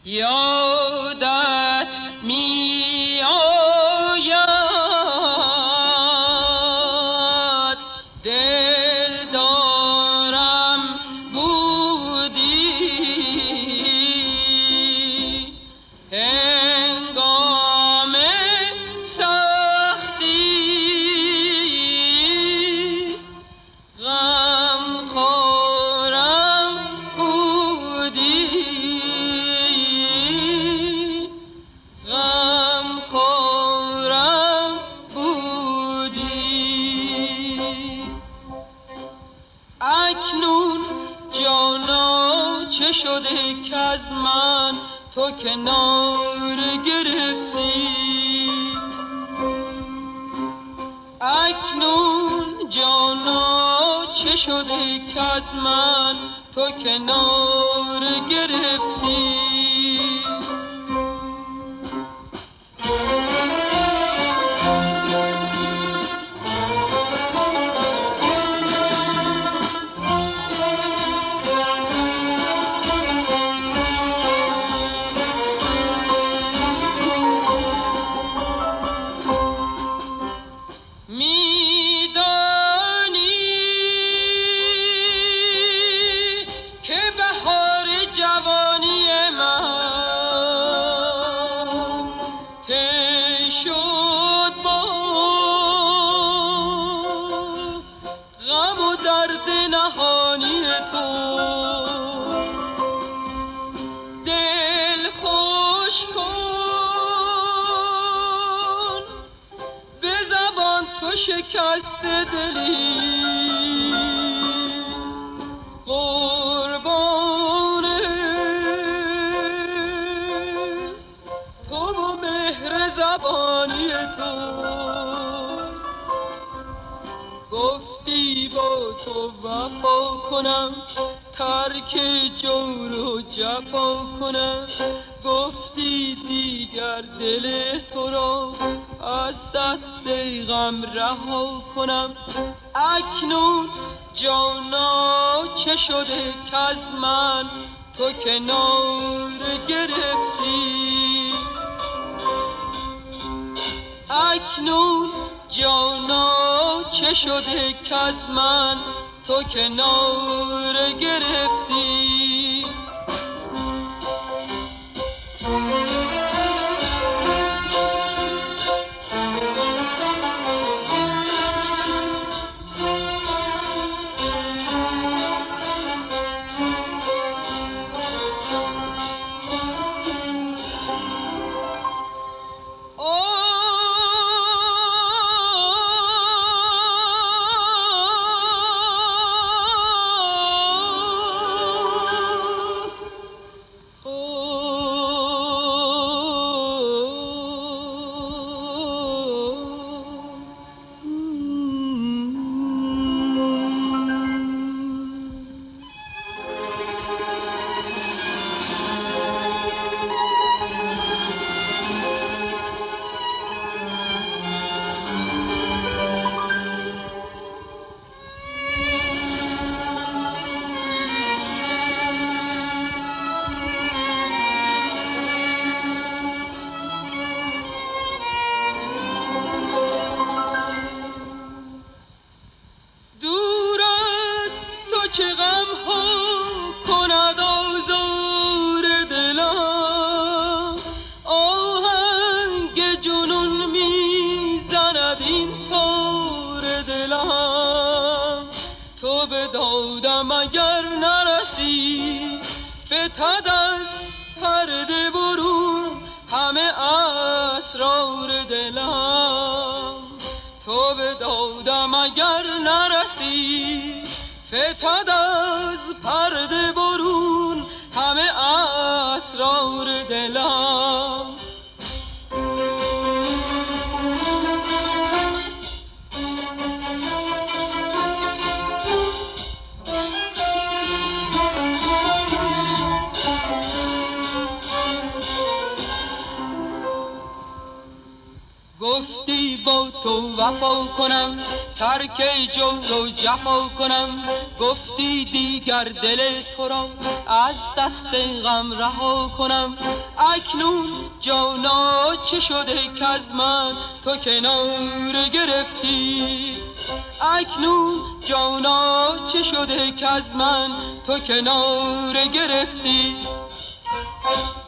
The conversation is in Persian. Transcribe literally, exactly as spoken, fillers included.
یادت می آید دل دارم بودی هنگام سختی غم خورم بودی غم خورم بودی اکنون جانا چه شده که از من تو کنار گرفتی اکنون جانا چه شده که از من تو کنار گرفتی شکست دلی قربان تو و مهر زبانی تو گفتی با تو وفا کنم ترک جور و جفا کنم گفتی دیگر دل تو را از دست غم رها کنم اکنون جانا چه شده که از من تو کنار گرفتی اکنون جانا چه شده که از من تو کنار گرفتی تو به دادم اگر نرسی فتد از پرده برون همه اسرار دلم تو به دادم اگر نرسی فتد از پرده برون همه اسرار دلم گفتی با تو وفا کنم، ترک جور و جفا کنم. گفتی دیگر دل تو را از دست غم رها کنم. اکنون جانا چه شده کز من تو کنار گرفتی؟ اکنون جانا چه شده کز من تو کنار گرفتی؟